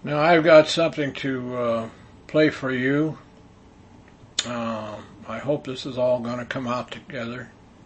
Now I've got something to play for you. I hope this is all going to come out together.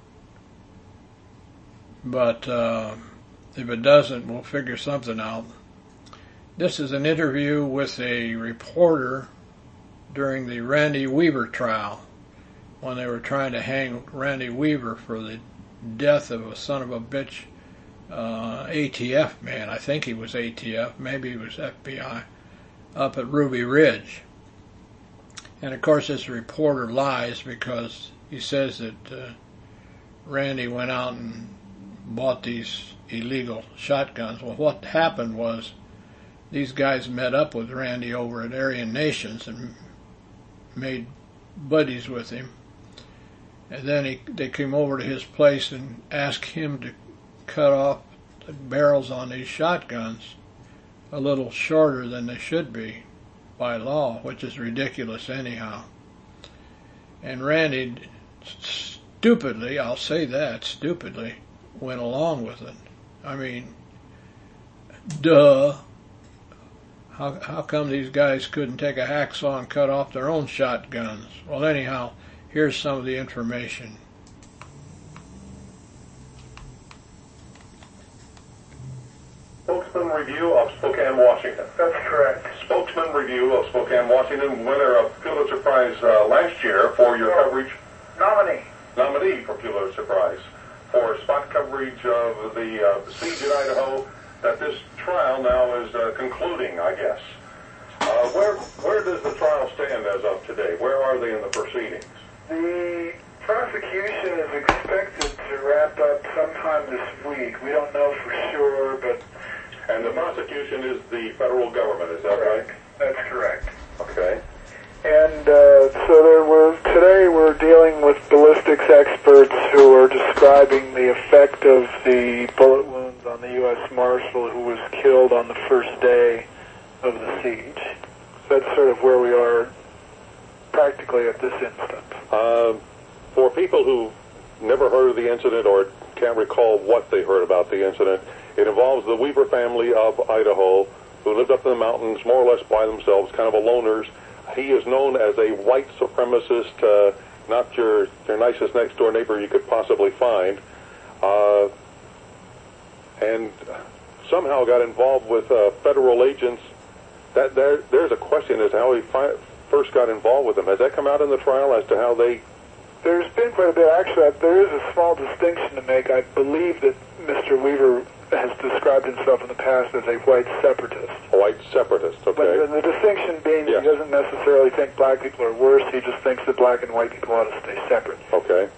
But if it doesn't, we'll figure something out. This is an interview with a reporter during the Randy Weaver trial, when they were trying to hang Randy Weaver for the death of a son of a bitch ATF man. I think he was ATF, maybe he was FBI, up at Ruby Ridge. And of course this reporter lies because he says that Randy went out and bought these illegal shotguns. Well, what happened was these guys met up with Randy over at Aryan Nations and made buddies with him. And then they came over to his place and asked him to cut off the barrels on these shotguns a little shorter than they should be by law, which is ridiculous anyhow. And Randy stupidly, I'll say that, stupidly, went along with it. I mean, duh. How come these guys couldn't take a hacksaw and cut off their own shotguns? Well, anyhow, here's some of the information. Spokesman Review of Spokane, Washington. That's correct. Spokesman Review of Spokane, Washington, winner of Pulitzer Prize last year for your coverage. Nominee for Pulitzer Prize for spot coverage of the siege in Idaho. That this trial now is concluding, I guess. Where does the trial stand as of today? Where are they in the proceedings? The prosecution is expected to wrap up sometime this week. We don't know for sure, but... And the prosecution is the federal government, is that right? That's correct. Okay. And today we're dealing with ballistics experts who are describing the effect of the bullet wounds on the U.S. Marshal who was killed on the first day of the siege. So that's sort of where we are practically at this instant. For people who never heard of the incident or can't recall what they heard about the incident, it involves the Weaver family of Idaho who lived up in the mountains more or less by themselves, kind of a loners. He is known as a white supremacist, not your nicest next door neighbor you could possibly find, and somehow got involved with federal agents. There's a question as to how he first got involved with them. Has that come out in the trial as to how they... There's been quite a bit. Actually, there is a small distinction to make. I believe that Mr. Weaver has described himself in the past as a white separatist. A white separatist, okay. But the distinction being that he doesn't necessarily think black people are worse, he just thinks that black and white people ought to stay separate. Okay.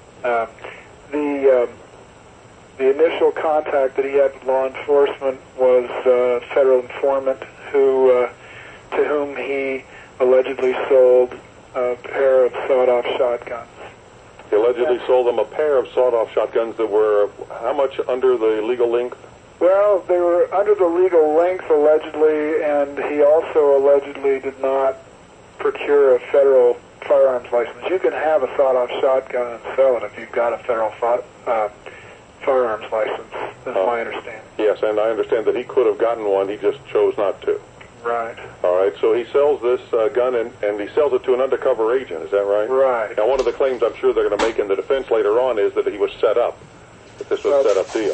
The initial contact that he had with law enforcement was a federal informant to whom he allegedly sold a pair of sawed-off shotguns. He allegedly sold them a pair of sawed-off shotguns that were how much under the legal length? Well, they were under the legal length, allegedly, and he also allegedly did not procure a federal firearms license. You can have a sawed-off shotgun and sell it if you've got a federal firearms license, that's my understanding. Yes, and I understand that he could have gotten one, he just chose not to. Right. All right, so he sells this gun, and he sells it to an undercover agent, is that right? Right. Now, one of the claims I'm sure they're going to make in the defense later on is that he was set up, that this was a set-up deal.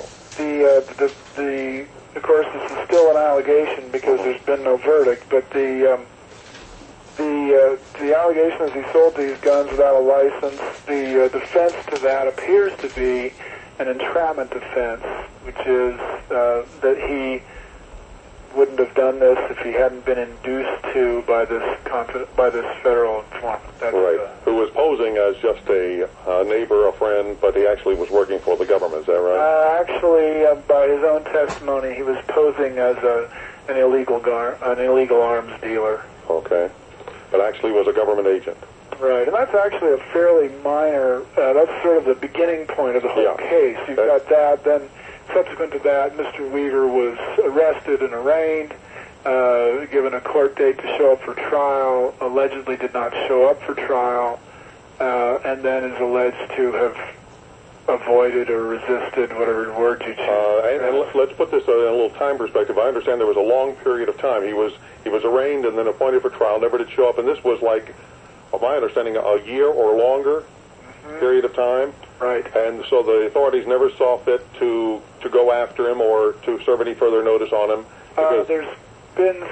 Of course, this is still an allegation because there's been no verdict, but the allegation is he sold these guns without a license. The defense to that appears to be an entrapment defense, which is that he wouldn't have done this if he hadn't been induced to by this federal informant. Right. Who was posing as just a neighbor, a friend, but he actually was working for the government. Is that right? Actually, by his own testimony, he was posing as an illegal arms dealer. Okay. But actually was a government agent. Right, and that's actually a fairly minor. That's sort of the beginning point of the whole case. You've got that, then. Subsequent to that, Mr. Weaver was arrested and arraigned, given a court date to show up for trial, allegedly did not show up for trial, and then is alleged to have avoided or resisted, whatever word you choose. And let's put this in a little time perspective. I understand there was a long period of time. He was arraigned and then appointed for trial, never did show up, and this was like, of my understanding, a year or longer period of time. Right. And so the authorities never saw fit to go after him or to serve any further notice on him. There's been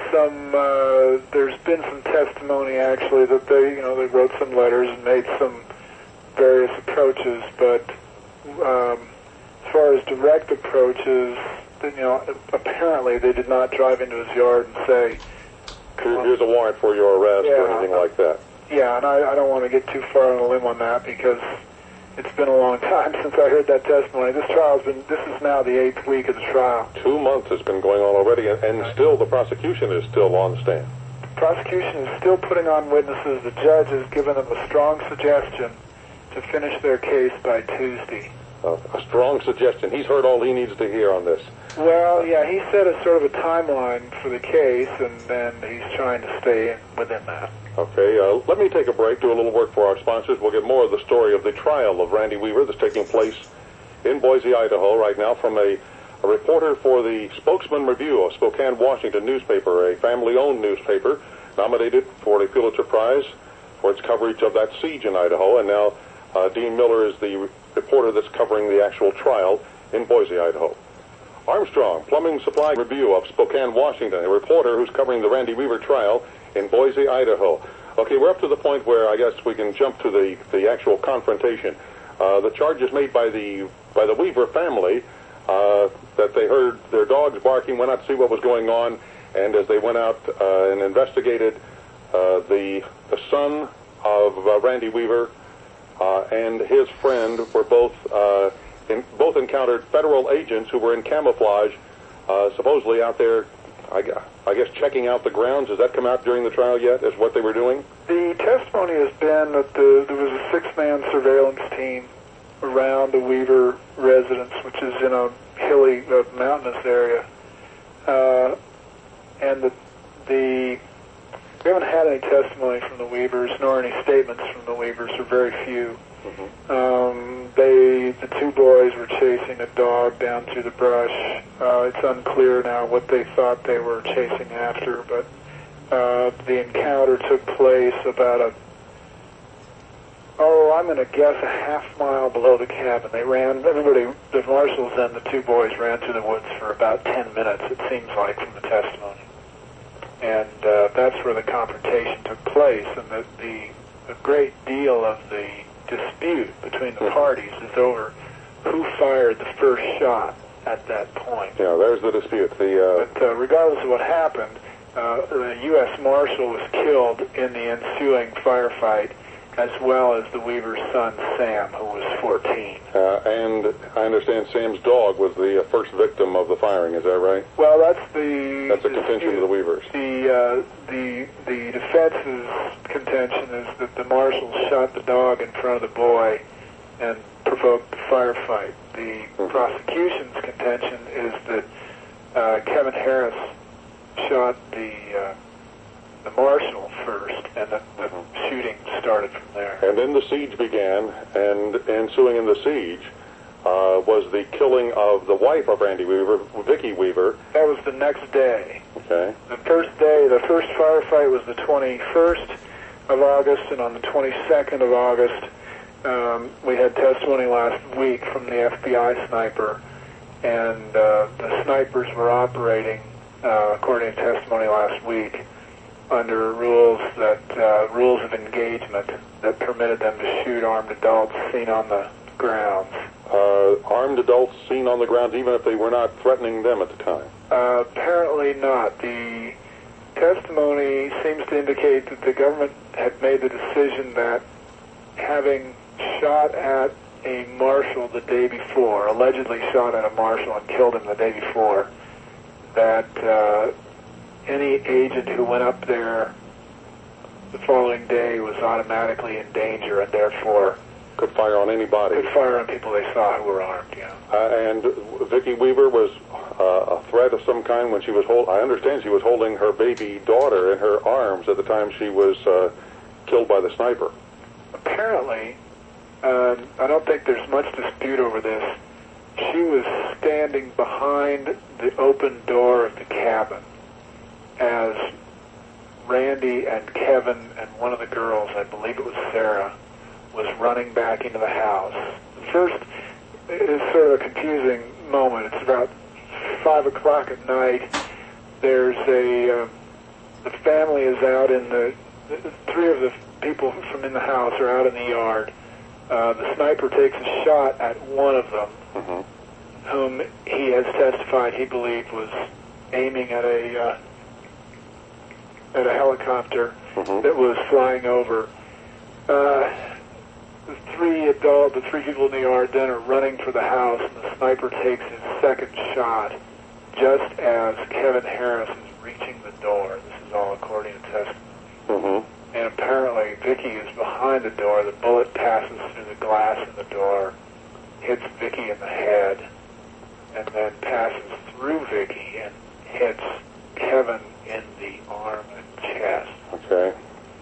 some testimony actually that they wrote some letters and made some various approaches, but as far as direct approaches, apparently they did not drive into his yard and say, here's a warrant for your arrest or anything like that. Yeah, and I don't want to get too far on a limb on that because it's been a long time since I heard that testimony. This is now the 8th week of the trial. 2 months has been going on already, and still the prosecution is still on the stand. The prosecution is still putting on witnesses. The judge has given them a strong suggestion to finish their case by Tuesday. A strong suggestion. He's heard all he needs to hear on this. Well, yeah, he set a sort of a timeline for the case, and then he's trying to stay within that. Okay, let me take a break, do a little work for our sponsors. We'll get more of the story of the trial of Randy Weaver that's taking place in Boise, Idaho right now from a reporter for the Spokesman Review of Spokane, Washington newspaper, a family-owned newspaper, nominated for the Pulitzer Prize for its coverage of that siege in Idaho. And now Dean Miller is the reporter that's covering the actual trial in Boise, Idaho. Armstrong, Plumbing Supply Review of Spokane, Washington, a reporter who's covering the Randy Weaver trial in Boise, Idaho. Okay, we're up to the point where I guess we can jump to the actual confrontation. The charges made by the Weaver family that they heard their dogs barking, went out to see what was going on, and as they went out and investigated, the son of Randy Weaver and his friend were both encountered federal agents who were in camouflage, supposedly out there, I guess, checking out the grounds. Has that come out during the trial yet, as what they were doing? The testimony has been that there was a 6-man surveillance team around the Weaver residence, which is in a hilly, mountainous area, and we haven't had any testimony from the Weavers, nor any statements from the Weavers, or very few. The 2 boys were chasing a dog down through the brush. It's unclear now what they thought they were chasing after, but the encounter took place about I'm going to guess a half-mile below the cabin. They ran, the marshals and the 2 boys ran through the woods for about 10 minutes, it seems like, from the testimony. And that's where the confrontation took place, and a great deal of the dispute between the parties is over who fired the first shot at that point. Yeah, there's the dispute. But regardless of what happened, the U.S. Marshal was killed in the ensuing firefight, as well as the Weaver's son, Sam, who was 14. And I understand Sam's dog was the first victim of the firing, is that right? Well, that's a contention of the Weavers. The defense's contention is that the marshals shot the dog in front of the boy and provoked the firefight. The prosecution's contention is that Kevin Harris shot the marshal first, and the shooting started from there. And then the siege began, and ensuing in the siege was the killing of the wife of Randy Weaver, Vicki Weaver. That was the next day. Okay. The first firefight was the 21st of August, and on the 22nd of August, we had testimony last week from the FBI sniper, and the snipers were operating, according to testimony last week, under rules of engagement that permitted them to shoot armed adults seen on the grounds. Armed adults seen on the grounds, even if they were not threatening them at the time? Apparently not. The testimony seems to indicate that the government had made the decision that having shot at a marshal the day before, allegedly shot at a marshal and killed him the day before, that any agent who went up there the following day was automatically in danger and therefore could fire on anybody. Could fire on people they saw who were armed, yeah. And Vicki Weaver was a threat of some kind when she was I understand she was holding her baby daughter in her arms at the time she was killed by the sniper. Apparently, I don't think there's much dispute over this. She was standing behind the open door of the cabin as Randy and Kevin and one of the girls, I believe it was Sarah, was running back into the house. First, it's sort of a confusing moment. It's about 5 o'clock at night. There's the family is out in the 3 of the people from in the house are out in the yard. The sniper takes a shot at one of them, whom he has testified he believed was aiming at a helicopter that was flying over. The 3 people in the yard then are running for the house, and the sniper takes his second shot just as Kevin Harris is reaching the door. This is all according to testimony. And apparently Vicky is behind the door. The bullet passes through the glass in the door, hits Vicky in the head, and then passes through Vicky and hits Kevin in the arm and chest. Okay.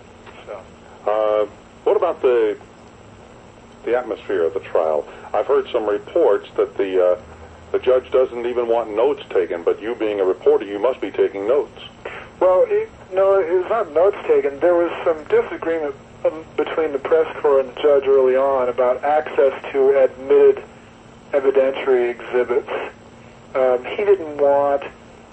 So. What about the atmosphere of the trial? I've heard some reports that the judge doesn't even want notes taken, but you being a reporter, you must be taking notes. Well, no, it was not notes taken. There was some disagreement between the press corps and the judge early on about access to admitted evidentiary exhibits. He didn't want,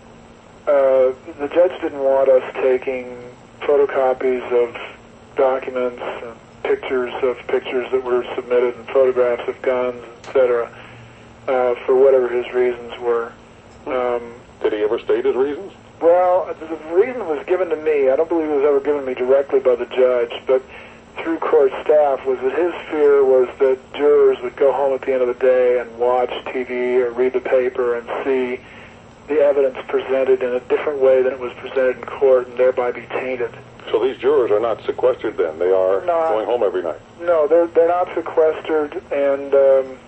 the judge didn't want us taking photocopies of documents and pictures that were submitted and photographs of guns, etc., for whatever his reasons were. Did he ever state his reasons? Well, the reason was given to me. I don't believe it was ever given to me directly by the judge, but through court staff, was that his fear was that jurors would go home at the end of the day and watch TV or read the paper and see the evidence presented in a different way than it was presented in court and thereby be tainted. So these jurors are not sequestered then? They are going home every night? No, they're not sequestered, and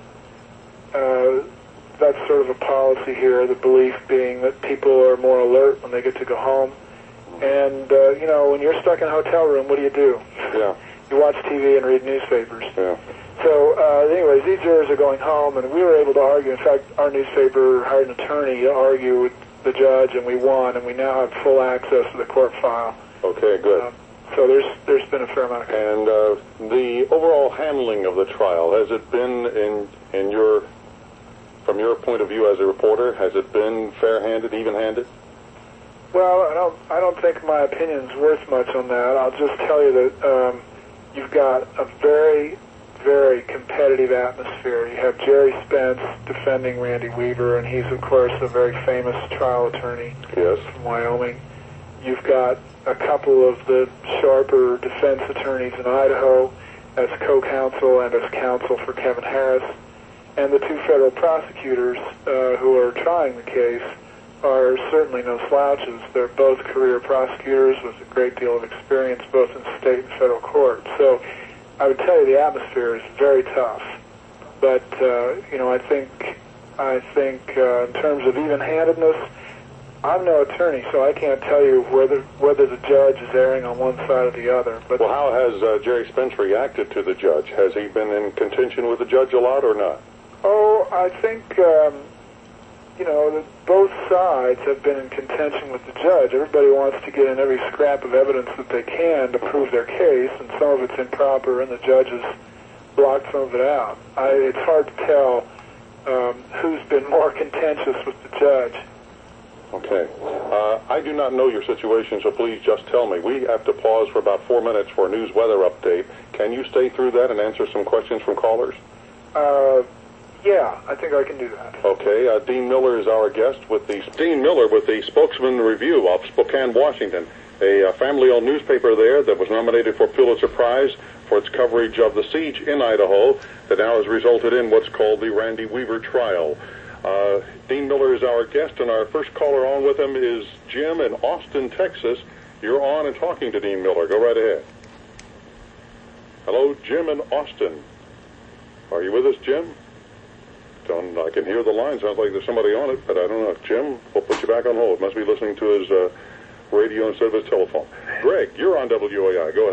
that's sort of a policy here, the belief being that people are more alert when they get to go home. And, when you're stuck in a hotel room, what do? Yeah. You watch TV and read newspapers. Yeah. So, anyways, these jurors are going home, and we were able to argue. In fact, our newspaper hired an attorney to argue with the judge, and we won, and we now have full access to the court file. Okay, good. So there's been a fair amount of... And the overall handling of the trial, has it been from your point of view as a reporter, has it been fair-handed, even-handed? Well, I don't think my opinion's worth much on that. I'll just tell you that you've got a very, very competitive atmosphere. You have Jerry Spence defending Randy Weaver, and he's, of course, a very famous trial attorney from Wyoming. You've got a couple of the sharper defense attorneys in Idaho as co-counsel and as counsel for Kevin Harris. And the 2 federal prosecutors who are trying the case are certainly no slouches. They're both career prosecutors with a great deal of experience both in state and federal court. So I would tell you the atmosphere is very tough. But, I think in terms of even-handedness, I'm no attorney, so I can't tell you whether the judge is erring on one side or the other. But well, how has Jerry Spence reacted to the judge? Has he been in contention with the judge a lot or not? Oh, I think, that both sides have been in contention with the judge. Everybody wants to get in every scrap of evidence that they can to prove their case, and some of it's improper, and the judge has blocked some of it out. It's hard to tell who's been more contentious with the judge. Okay. I do not know your situation, so please just tell me. We have to pause for about 4 minutes for a news weather update. Can you stay through that and answer some questions from callers? Yeah, I think I can do that. Okay. Dean Miller is our guest with the Spokesman Review of Spokane, Washington, a family-owned newspaper there that was nominated for Pulitzer Prize for its coverage of the siege in Idaho that now has resulted in what's called the Randy Weaver trial. Dean Miller is our guest, and our first caller on with him is Jim in Austin, Texas. You're on and talking to Dean Miller. Go right ahead. Hello, Jim in Austin. Are you with us, Jim? I can hear the line. Sounds like there's somebody on it, but I don't know. Jim, we'll put you back on hold. Must be listening to his radio instead of his telephone. Greg, you're on WOAI. Go ahead.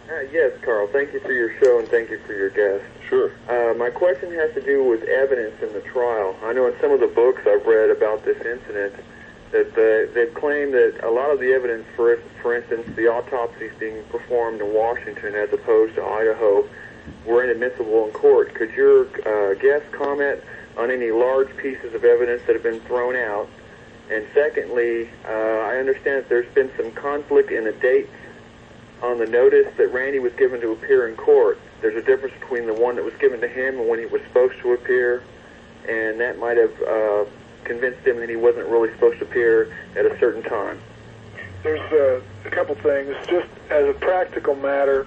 Yes, Carl. Thank you for your show and thank you for your guest. Sure. My question has to do with evidence in the trial. I know in some of the books I've read about this incident that they've claimed that a lot of the evidence, for instance, the autopsies being performed in Washington as opposed to Idaho, were inadmissible in court. Could your guest comment on any large pieces of evidence that have been thrown out? And secondly, I understand that there's been some conflict in the dates on the notice that Randy was given to appear in court. There's a difference between the one that was given to him and when he was supposed to appear, and that might have convinced him that he wasn't really supposed to appear at a certain time. There's a couple things. Just as a practical matter,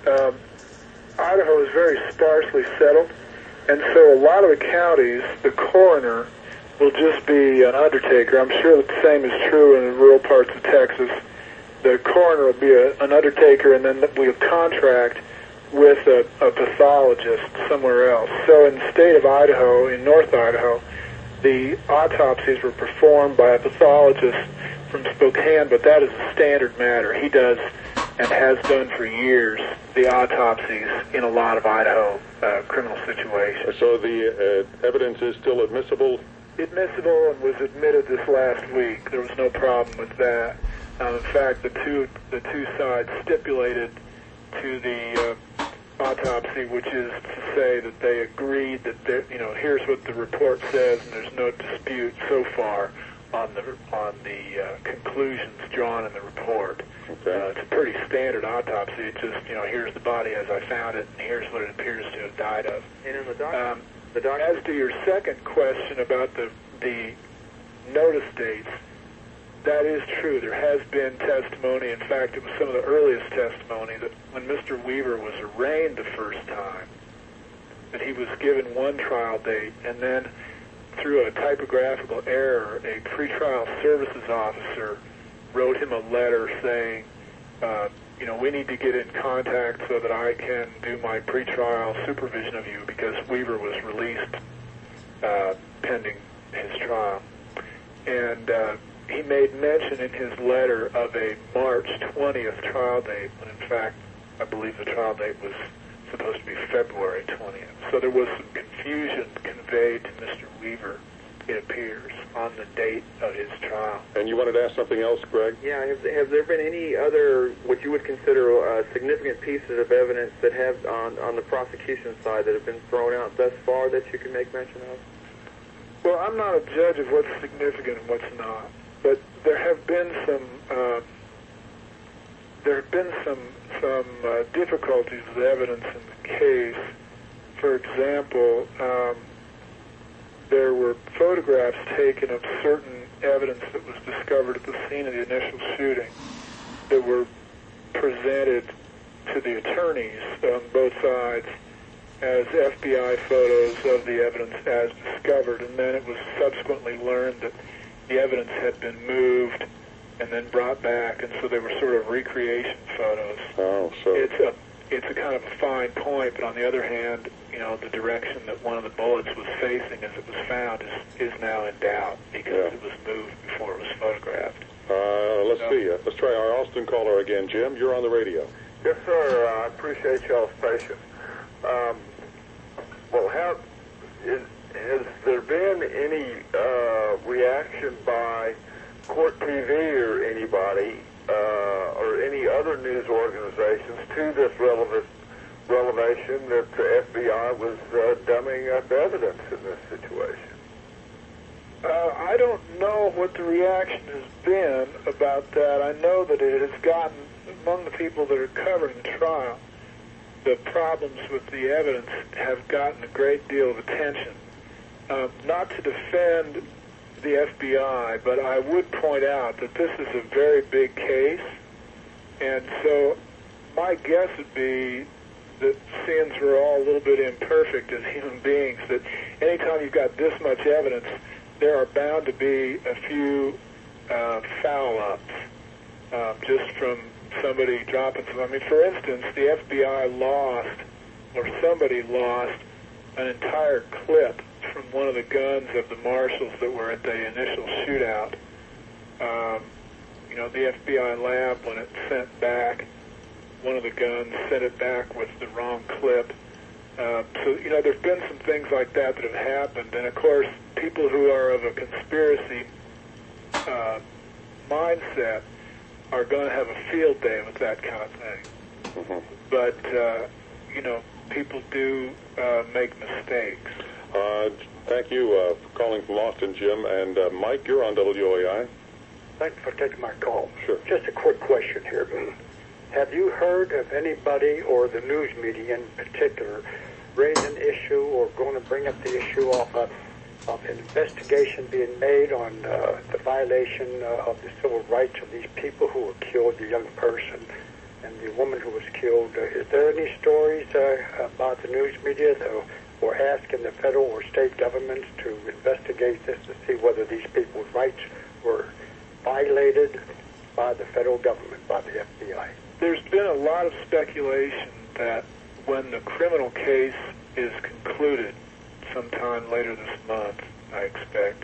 Idaho is very sparsely settled, and so a lot of the counties, the coroner will just be an undertaker. I'm sure that the same is true in rural parts of Texas. The coroner will be an undertaker, and then we'll contract with a pathologist somewhere else. So in the state of Idaho, in North Idaho, the autopsies were performed by a pathologist from Spokane, but that is a standard matter. He does and has done for years the autopsies in a lot of Idaho criminal situations. So the evidence is still admissible? Admissible and was admitted this last week. There was no problem with that. In fact, the two sides stipulated to the autopsy, which is to say that they agreed that here's what the report says, and there's no dispute so far on the conclusions drawn in the report. Okay. It's a pretty standard autopsy. It's just here's the body as I found it, and here's what it appears to have died of. And in the doc, as to your second question about the notice dates. That is true. There has been testimony. In fact, it was some of the earliest testimony that when Mr. Weaver was arraigned the first time, that he was given one trial date, and then through a typographical error, a pretrial services officer wrote him a letter saying, we need to get in contact so that I can do my pretrial supervision of you because Weaver was released pending his trial. And he made mention in his letter of a March 20th trial date, when in fact I believe the trial date was supposed to be February 20th. So there was some confusion conveyed to Mr. Weaver, it appears, on the date of his trial. And you wanted to ask something else, Greg? Yeah, have there been any other, what you would consider significant pieces of evidence that have, on the prosecution side, that have been thrown out thus far that you can make mention of? Well, I'm not a judge of what's significant and what's not, but there have been some difficulties with evidence in the case. For example, there were photographs taken of certain evidence that was discovered at the scene of the initial shooting that were presented to the attorneys on both sides as FBI photos of the evidence as discovered, and then it was subsequently learned that the evidence had been moved and then brought back, and so they were sort of recreation photos. Oh, so it's a kind of a fine point, but on the other hand, the direction that one of the bullets was facing as it was found is now in doubt because it was moved before it was photographed. Let's see. Let's try our Austin caller again. Jim, you're on the radio. Yes, sir. I appreciate y'all's patience. Has there been any reaction by Court TV or anybody or any other news organizations to this revelation that the FBI was dumbing up evidence in this situation? I don't know what the reaction has been about that. I know that it has gotten, among the people that are covering the trial, the problems with the evidence have gotten a great deal of attention. Not to defend the FBI, but I would point out that this is a very big case, and so my guess would be that since we're all a little bit imperfect as human beings, that anytime you've got this much evidence, there are bound to be a few foul-ups just from somebody dropping some. I mean, for instance, the FBI lost, or somebody lost, an entire clip from one of the guns of the marshals that were at the initial shootout. The FBI lab, when it sent back one of the guns, sent it back with the wrong clip. So, there's been some things like that have happened. And, of course, people who are of a conspiracy mindset are going to have a field day with that kind of thing. Mm-hmm. But, people do make mistakes. Thank you for calling from Austin, Jim. And Mike, you're on WOAI. Thanks for taking my call. Sure. Just a quick question here. Have you heard of anybody, or the news media in particular, raise an issue or going to bring up the issue of an investigation being made on the violation of the civil rights of these people who were killed, the young person and the woman who was killed? Is there any stories about the news media or asking the federal or state governments to investigate this to see whether these people's rights were violated by the federal government, by the FBI? There's been a lot of speculation that when the criminal case is concluded sometime later this month, I expect,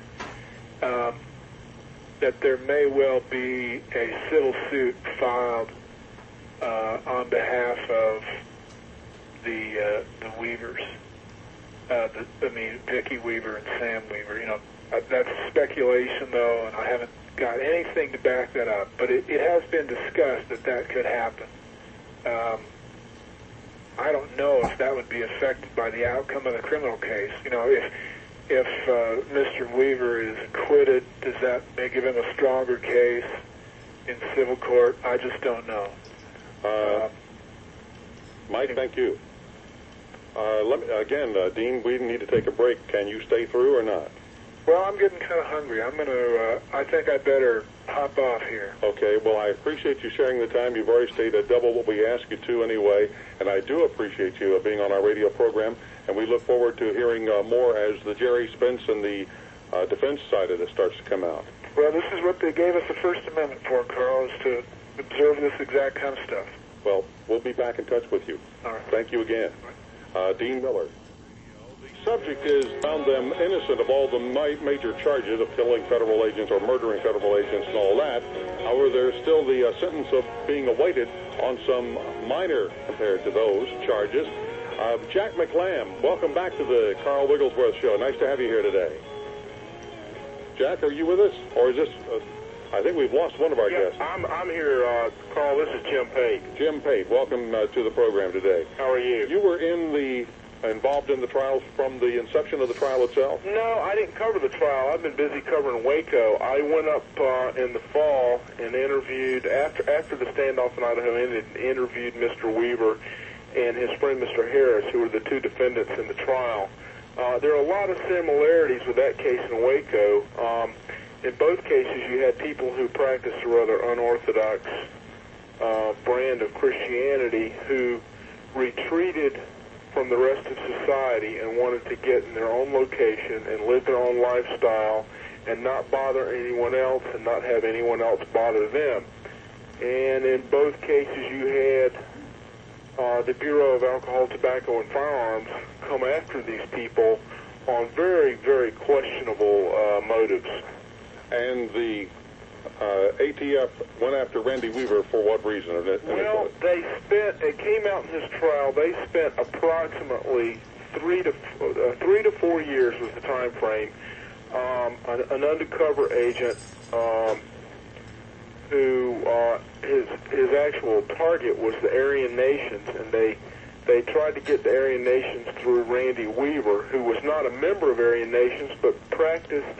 that there may well be a civil suit filed on behalf of the Weavers. Vicki Weaver and Sam Weaver. That's speculation, though, and I haven't got anything to back that up. But it has been discussed that could happen. I don't know if that would be affected by the outcome of the criminal case. If Mr. Weaver is acquitted, does that may give him a stronger case in civil court? I just don't know. Mike, thank you. Dean, we need to take a break. Can you stay through or not? Well, I'm getting kind of hungry. I think I better hop off here. Okay, well, I appreciate you sharing the time. You've already stayed at double what we asked you to anyway, and I do appreciate you being on our radio program, and we look forward to hearing more as the Jerry Spence and the defense side of this starts to come out. Well, this is what they gave us the First Amendment for, Carl, is to observe this exact kind of stuff. Well, we'll be back in touch with you. All right. Thank you again. Dean Miller. The subject is found them innocent of all the major charges of killing federal agents or murdering federal agents and all that. However, there's still the sentence of being awaited on some minor compared to those charges. Jack McLam, welcome back to the Carl Wigglesworth Show. Nice to have you here today. Jack, are you with us? Or is this... I think we've lost one of our guests. I'm here, Carl. This is Jim Pate. Jim Pate, welcome to the program today. How are you? You were involved in the trials from the inception of the trial itself? No, I didn't cover the trial. I've been busy covering Waco. I went up in the fall and interviewed, after the standoff in Idaho ended, interviewed Mr. Weaver and his friend Mr. Harris, who were the two defendants in the trial. There are a lot of similarities with that case in Waco. In both cases, you had people who practiced a rather unorthodox brand of Christianity who retreated from the rest of society and wanted to get in their own location and live their own lifestyle and not bother anyone else and not have anyone else bother them. And in both cases, you had the Bureau of Alcohol, Tobacco, and Firearms come after these people on very, very questionable motives. And the ATF went after Randy Weaver for what reason? Well, it came out in his trial, they spent approximately 3 to 4 years was the time frame. An undercover agent who his actual target was the Aryan Nations, and they tried to get the Aryan Nations through Randy Weaver, who was not a member of Aryan Nations, but practiced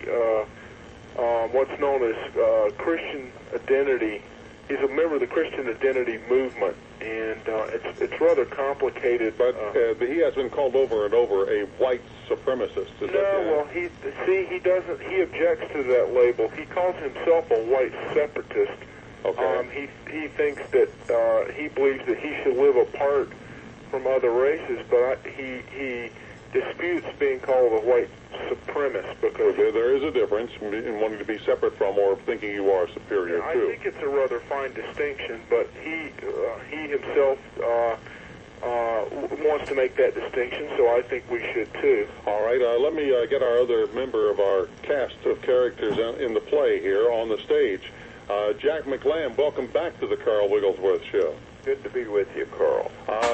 what's known as Christian identity. He's a member of the Christian identity movement, and it's rather complicated. But he has been called over and over a white supremacist. He doesn't. He objects to that label. He calls himself a white separatist. Okay. He thinks that he believes that he should live apart from other races, but he disputes being called a white supremacist because there is a difference in wanting to be separate from or thinking you are superior to. I think it's a rather fine distinction, but he himself wants to make that distinction, so I think we should too. All right, let me get our other member of our cast of characters in the play here on the stage. Jack McLam, welcome back to the Carl Wigglesworth Show. Good to be with you, Carl.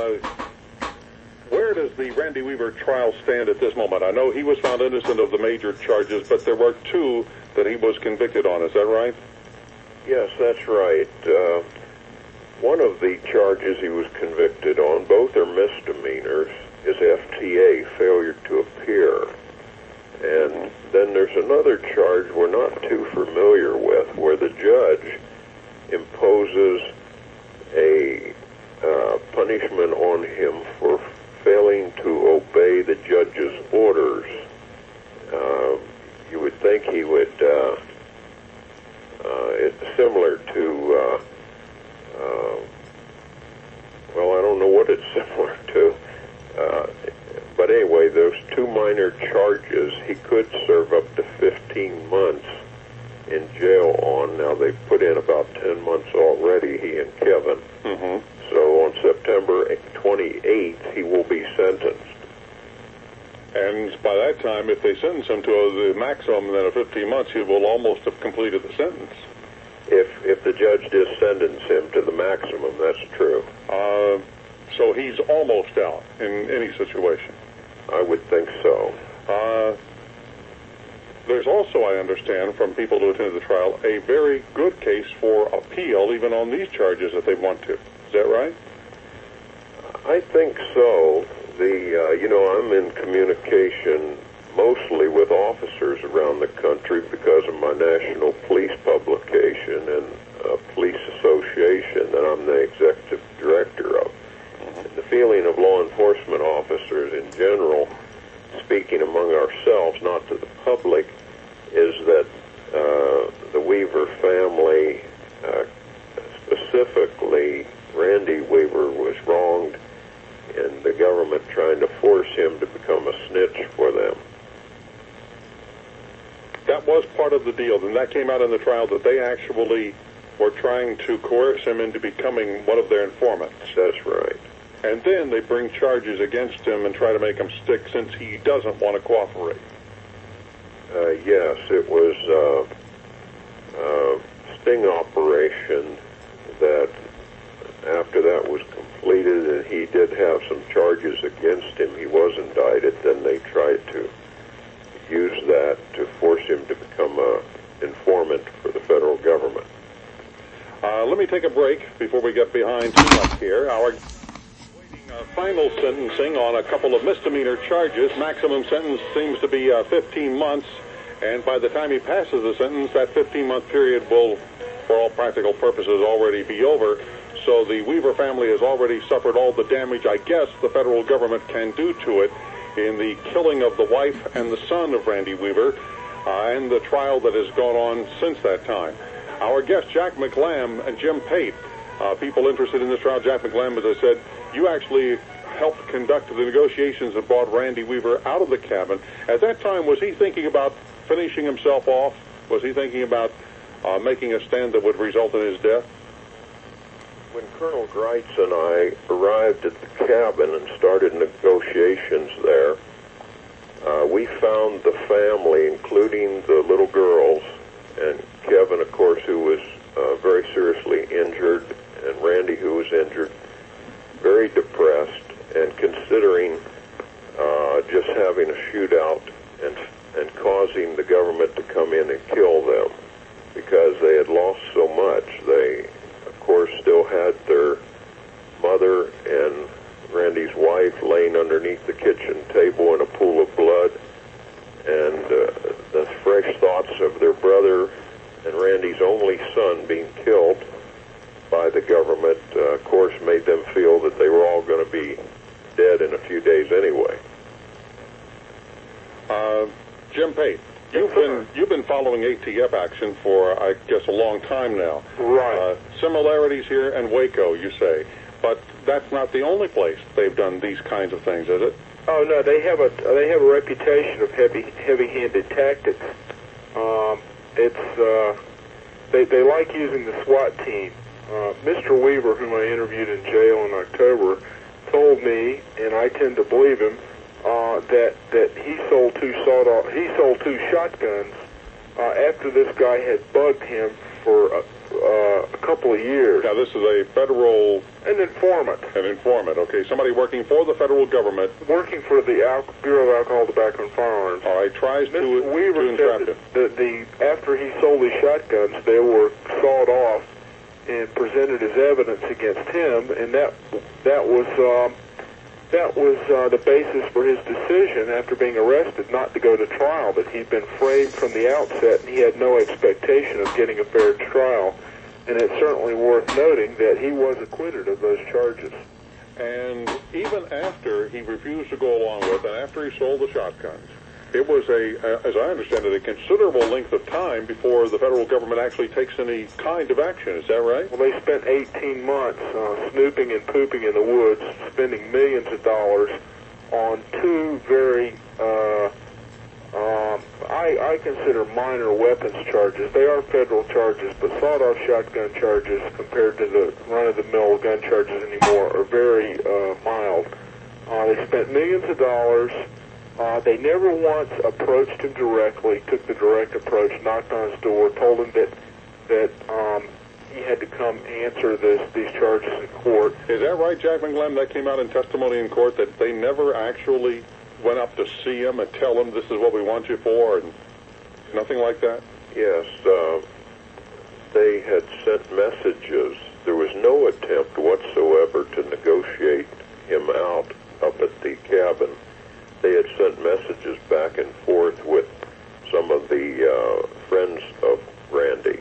Where does the Randy Weaver trial stand at this moment? I know he was found innocent of the major charges, but there were 2 that he was convicted on. Is that right? Yes, that's right. One of the charges he was convicted on, both are misdemeanors, is FTA, failure to appear. And then there's another charge we're not too familiar with, where the judge imposes a punishment on him for failing to obey the judge's orders. You would think he would, it's similar to, well, I don't know what it's similar to. But anyway, those 2 minor charges he could serve up to 15 months in jail on. Now, they've put in about 10 months already, he and Kevin. Mm-hmm. So on September 28th, he will be sentenced. And by that time, if they sentence him to the maximum then of 15 months, he will almost have completed the sentence. If the judge did sentence him to the maximum, that's true. So he's almost out in any situation. I would think so. There's also, I understand, from people who attended the trial, a very good case for appeal, even on these charges that they want to. Is that right? I think so. I'm in communication mostly with officers around the country because of my national police publication and police association that I'm the executive director of. And the feeling of law enforcement officers in general, speaking among ourselves, not to the public, is that the Weaver family, specifically Randy Weaver, was wronged, and the government trying to force him to become a snitch for them. That was part of the deal, and that came out in the trial, that they actually were trying to coerce him into becoming one of their informants. That's right. And then they bring charges against him and try to make him stick since he doesn't want to cooperate. Yes, it was a sting operation that after that was completed and he did have some charges against him, he was indicted, then they tried to use that to force him to become an informant for the federal government. Let me take a break before we get behind too much here. Our final sentencing on a couple of misdemeanor charges. Maximum sentence seems to be 15 months, and by the time he passes the sentence, that 15-month period will, for all practical purposes, already be over. So the Weaver family has already suffered all the damage, I guess, the federal government can do to it in the killing of the wife and the son of Randy Weaver and the trial that has gone on since that time. Our guests, Jack McLam and Jim Pate, people interested in this trial. Jack McLam, as I said, you actually helped conduct the negotiations that brought Randy Weaver out of the cabin. At that time, was he thinking about finishing himself off? Was he thinking about making a stand that would result in his death? When Colonel Greitz and I arrived at the cabin and started negotiations there, we found the family, including the little girls, and Kevin, of course, who was very seriously injured, and Randy, who was injured, very depressed, and considering just having a shootout and causing the government to come in and kill them because they had lost so much. They, of course, still had their mother and Randy's wife laying underneath the kitchen table in a pool of blood, and the fresh thoughts of their brother and Randy's only son being killed by the government, of course, made them feel that they were all going to be dead in a few days anyway. Jim Pate, you've been following ATF action for, I guess, a long time now. Right. Similarities here and Waco, you say, but that's not the only place they've done these kinds of things, is it? Oh no, they have a reputation of heavy-handed tactics. They like using the SWAT team. Mr. Weaver, whom I interviewed in jail in October, told me, and I tend to believe him, that he sold two shotguns after this guy had bugged him for a couple of years. Now Now, this is a federal... An informant. An informant, okay. Somebody working for the federal government. Working for the Bureau of Alcohol, Tobacco, and Firearms. All right, tries Mr. to Weaver entrap said him. that after he sold his shotguns, they were sawed off and presented as evidence against him, and that was the basis for his decision after being arrested not to go to trial, that he'd been framed from the outset and he had no expectation of getting a fair trial. And it's certainly worth noting that he was acquitted of those charges. And even after he refused to go along with, and after he sold the shotguns, it was as I understand it, a considerable length of time before the federal government actually takes any kind of action. Is that right? Well, they spent 18 months snooping and pooping in the woods, spending millions of dollars on two very, I consider minor weapons charges. They are federal charges, but sawed-off shotgun charges compared to the run-of-the-mill gun charges anymore are very mild. They spent millions of dollars. They never once approached him directly, took the direct approach, knocked on his door, told him that he had to come answer these charges in court. Is that right, Jack McGlynn? That came out in testimony in court that they never actually went up to see him and tell him this is what we want you for, and nothing like that? Yes, they had sent messages. There was no attempt whatsoever to negotiate him out up at the cabin. They had sent messages back and forth with some of the friends of Randy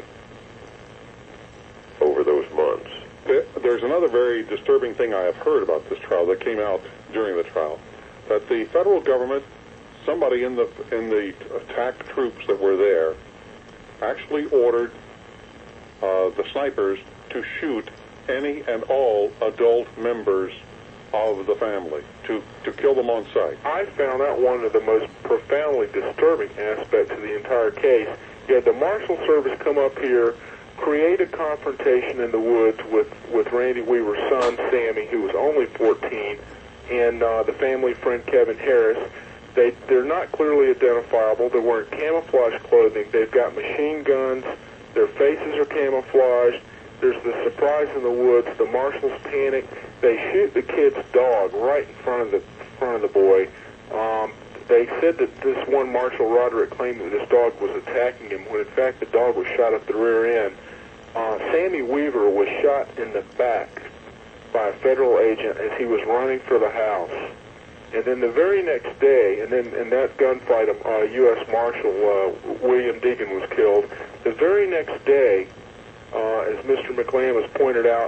over those months. There's another very disturbing thing I have heard about this trial that came out during the trial, that the federal government, somebody in the attack troops that were there, actually ordered the snipers to shoot any and all adult members of the family, to kill them on sight. I found that one of the most profoundly disturbing aspects of the entire case. You had the Marshal Service come up here, create a confrontation in the woods with Randy Weaver's son, Sammy, who was only 14, and the family friend, Kevin Harris. They're not clearly identifiable. They're wearing camouflage clothing. They've got machine guns. Their faces are camouflaged. There's the surprise in the woods. The marshals panic. They shoot the kid's dog right in front of the boy. They said that this one Marshal Roderick claimed that this dog was attacking him, when in fact the dog was shot up the rear end. Sammy Weaver was shot in the back by a federal agent as he was running for the house. And then the very next day, and then in that gunfight, U.S. Marshal William Deegan was killed. The very next day, as Mr. McLam has pointed out,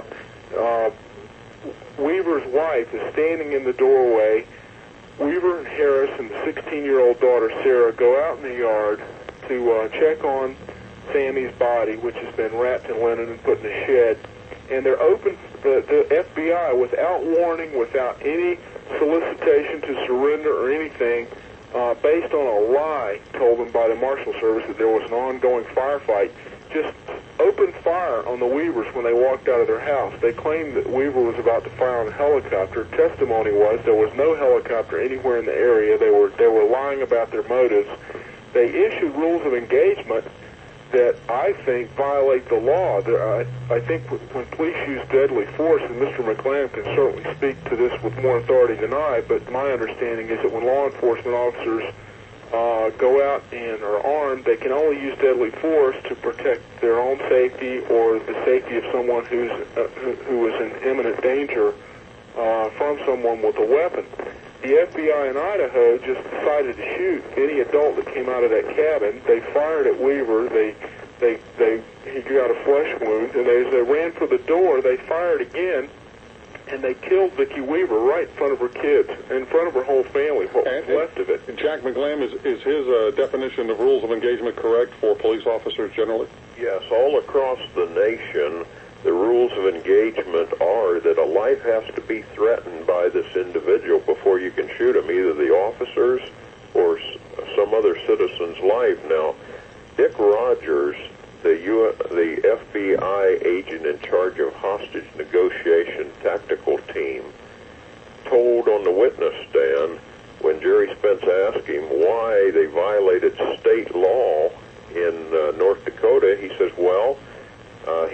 Weaver's wife is standing in the doorway. Weaver and Harris and the 16-year-old daughter, Sarah, go out in the yard to check on Sammy's body, which has been wrapped in linen and put in a shed. And they're open, the FBI, without warning, without any solicitation to surrender or anything, based on a lie told them by the Marshal Service that there was an ongoing firefight, just opened fire on the Weavers when they walked out of their house. They claimed that Weaver was about to fire on a helicopter. Testimony was there was no helicopter anywhere in the area. They were lying about their motives. They issued rules of engagement that I think violate the law. I think when police use deadly force, and Mr. McLam can certainly speak to this with more authority than I, but my understanding is that when law enforcement officers go out and are armed, they can only use deadly force to protect their own safety or the safety of someone who is in imminent danger from someone with a weapon. The FBI in Idaho just decided to shoot any adult that came out of that cabin. They fired at Weaver. He got a flesh wound, and as they ran for the door, they fired again, and they killed Vicki Weaver right in front of her kids, in front of her whole family, what was left of it. Jack McGlam, is his definition of rules of engagement correct for police officers generally? Yes, all across the nation, the rules of engagement are that a life has to be threatened by this individual before you can shoot him, either the officers or some other citizen's life. Now, Dick Rogers, the FBI agent in charge of hostage negotiation tactical team, told on the witness stand when Jerry Spence asked him why they violated state law in North Dakota, he says, well,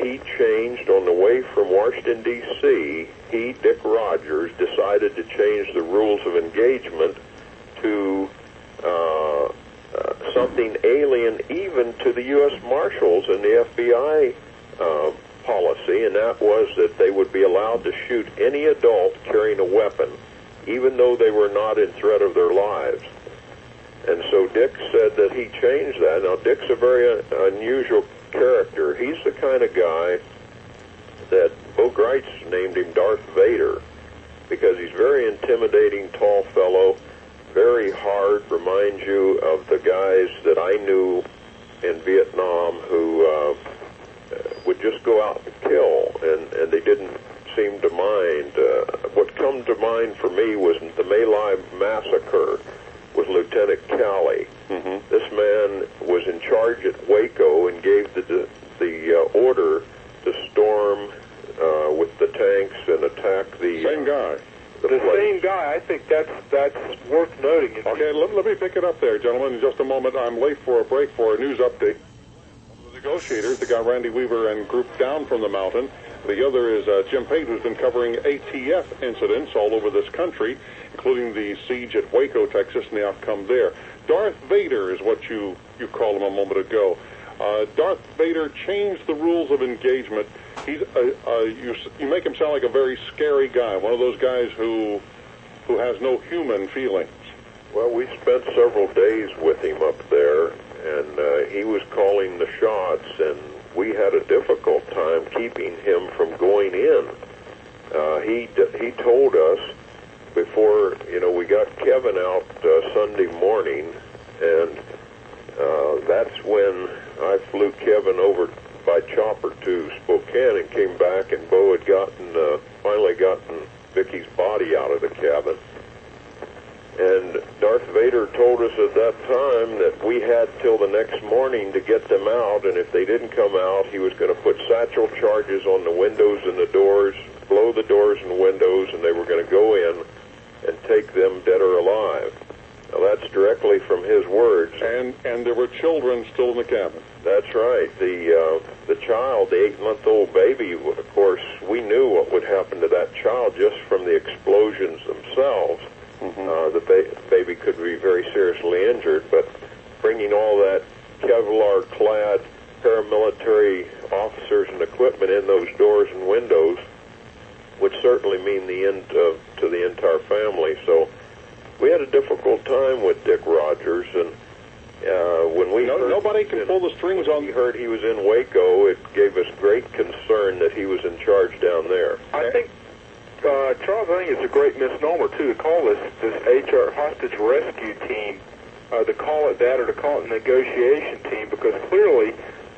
he changed on the way from Washington, D.C., Dick Rogers, decided to change the rules of engagement to something alien even to the U.S. Marshals and the FBI policy, and that was that they would be allowed to shoot any adult carrying a weapon, even though they were not in threat of their lives. And so Dick said that he changed that. Now, Dick's a very unusual character. He's the kind of guy that Bo Greitz named him Darth Vader, because he's very intimidating, tall fellow, very hard, reminds you of the guys that I knew in Vietnam who would just go out and kill, and they didn't seem to mind. What come to mind for me was the My Lai massacre with Lieutenant Calley. Mm-hmm. This man was in charge at Waco and gave the order to storm with the tanks and attack the... Same guy. The same guy. I think that's worth noting. Okay, let me pick it up there, gentlemen, in just a moment. I'm late for a break for a news update. One of the negotiators that got Randy Weaver and group down from the mountain. The other is Jim Pate, who's been covering ATF incidents all over this country, including the siege at Waco, Texas, and the outcome there. Darth Vader is what you called him a moment ago. Darth Vader changed the rules of engagement. He's you make him sound like a very scary guy, one of those guys who has no human feelings. Well, we spent several days with him up there, and he was calling the shots, and we had a difficult time keeping him from going in. He told us before, we got Kevin out Sunday morning, and that's when I flew Kevin over by chopper to Spokane and came back, and Bo had finally gotten Vicky's body out of the cabin. And Darth Vader told us at that time that we had till the next morning to get them out, and if they didn't come out, he was going to put satchel charges on the windows and the doors, blow the doors and windows, and they were going to go in and take them dead or alive. Now, that's directly from his words. And there were children still in the cabin. That's right. The child, the 8-month-old baby, of course, we knew what would happen to that child just from the explosions themselves. Mm-hmm. The baby could be very seriously injured, but bringing all that Kevlar-clad paramilitary officers and equipment in those doors and windows would certainly mean the end to the entire family. So we had a difficult time with Dick Rogers, and when we nobody can pull the strings on. We heard he was in Waco. It gave us great concern that he was in charge down there. I think, Charles, I think it's a great misnomer too to call this HR hostage rescue team, to call it that or to call it a negotiation team, because clearly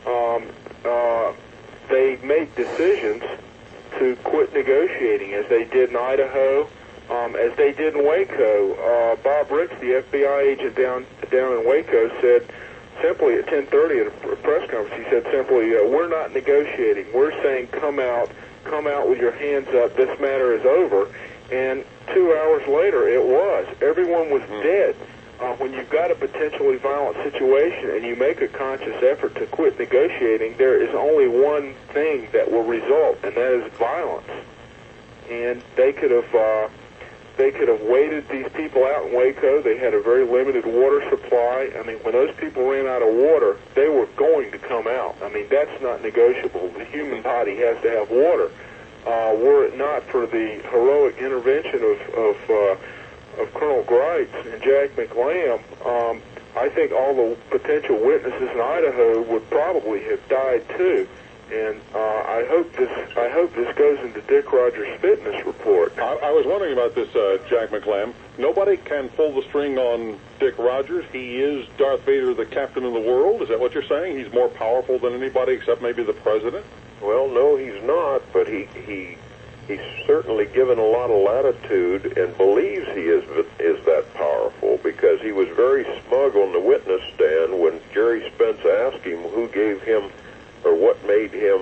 they make decisions to quit negotiating, as they did in Idaho. As they did in Waco. Bob Ricks, the FBI agent down in Waco, said simply at 10:30 at a press conference, he said simply, we're not negotiating. We're saying come out with your hands up. This matter is over. And 2 hours later, it was. Everyone was dead. When you've got a potentially violent situation and you make a conscious effort to quit negotiating, there is only one thing that will result, and that is violence. And they could have waited these people out in Waco. They had a very limited water supply. I mean, when those people ran out of water, they were going to come out. I mean, that's not negotiable. The human body has to have water. Were it not for the heroic intervention of Colonel Greitz and Jack McLam, I think all the potential witnesses in Idaho would probably have died too. And I hope this goes into Dick Rogers' fitness report. I was wondering about this, Jack McLam. Nobody can pull the string on Dick Rogers. He is Darth Vader, the captain of the world. Is that what you're saying? He's more powerful than anybody except maybe the president? Well, no, he's not, but he's certainly given a lot of latitude and believes he is that powerful, because he was very smug on the witness stand when Jerry Spence asked him who gave him or what made him,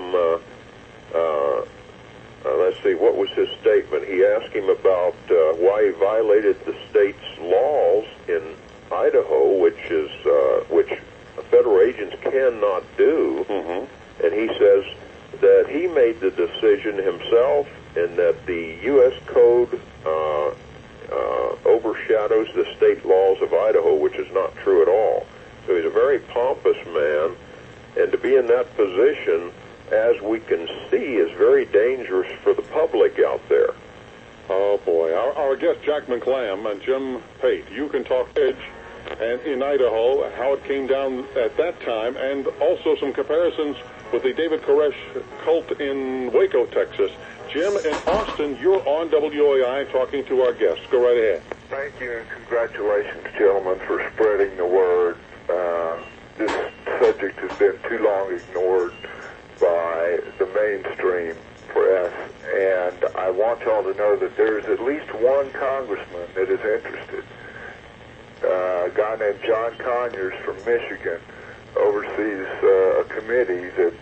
let's see, what was his statement? He asked him about why he violated the state's laws in Idaho, which federal agents cannot do. Mm-hmm. And he says that he made the decision himself and that the U.S. Code overshadows the state laws of Idaho, which is not true at all. So he's a very pompous man, and to be in that position, as we can see, is very dangerous for the public out there. Oh, boy. Our guest, Jack McClam, and Jim Pate, you can talk edge and in Idaho, how it came down at that time, and also some comparisons with the David Koresh cult in Waco, Texas. Jim, in Austin, you're on WOAI talking to our guests. Go right ahead. Thank you, and congratulations, gentlemen, for spreading the word. This subject has been too long ignored by the mainstream press, and I want y'all to know that there's at least one congressman that is interested. A guy named John Conyers from Michigan oversees a committee that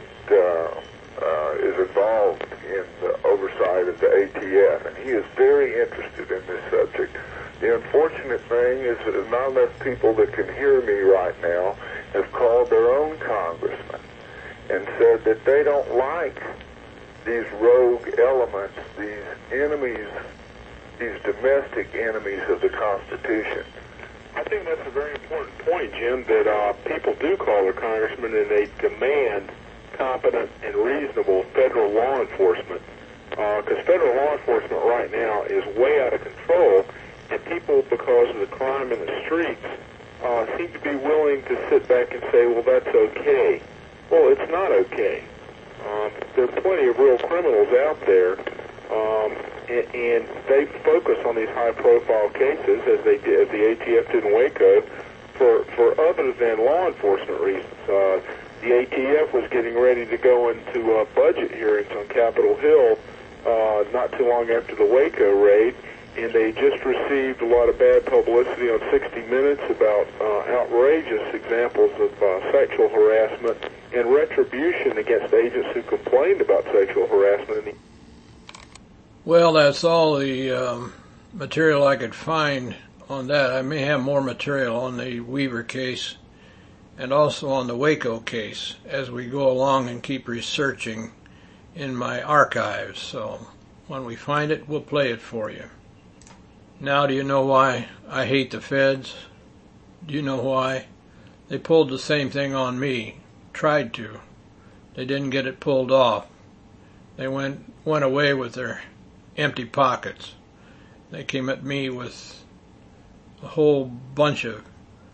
is involved in the oversight of the ATF, and he is very interested in this subject. The unfortunate thing is that not enough people that can hear me right now have called their own congressman and said that they don't like these rogue elements, these enemies, these domestic enemies of the Constitution. I think that's a very important point, Jim, that people do call their congressman and they demand competent and reasonable federal law enforcement, because federal law enforcement right now is way out of control, and people, because of the crime in the streets, seem to be willing to sit back and say, well, that's okay. Well, it's not okay. There are plenty of real criminals out there, and they focus on these high-profile cases, as they did, as the ATF did in Waco, for other than law enforcement reasons. The ATF was getting ready to go into budget hearings on Capitol Hill not too long after the Waco raid, and they just received a lot of bad publicity on 60 Minutes about outrageous examples of sexual harassment and retribution against agents who complained about sexual harassment. Well, that's all the material I could find on that. I may have more material on the Weaver case and also on the Waco case as we go along and keep researching in my archives. So when we find it, we'll play it for you. Now, do you know why I hate the feds? Do you know why? They pulled the same thing on me. Tried to. They didn't get it pulled off. They went away with their empty pockets. They came at me with a whole bunch of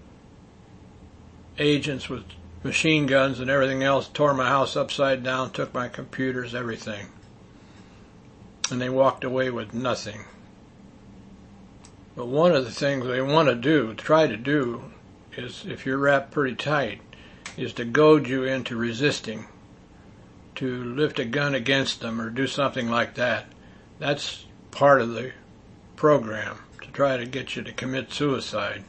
agents with machine guns and everything else, tore my house upside down, took my computers, everything. And they walked away with nothing. But one of the things they want to do, try to do, is, if you're wrapped pretty tight, is to goad you into resisting, to lift a gun against them or do something like that. That's part of the program, to try to get you to commit suicide.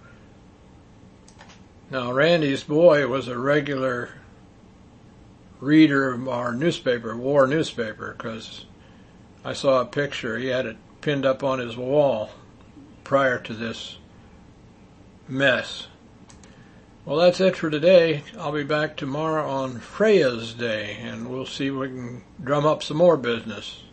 Now, Randy's boy was a regular reader of our newspaper, war newspaper, because I saw a picture. He had it pinned up on his wall prior to this mess. Well, that's it for today. I'll be back tomorrow on Freya's Day, and we'll see if we can drum up some more business.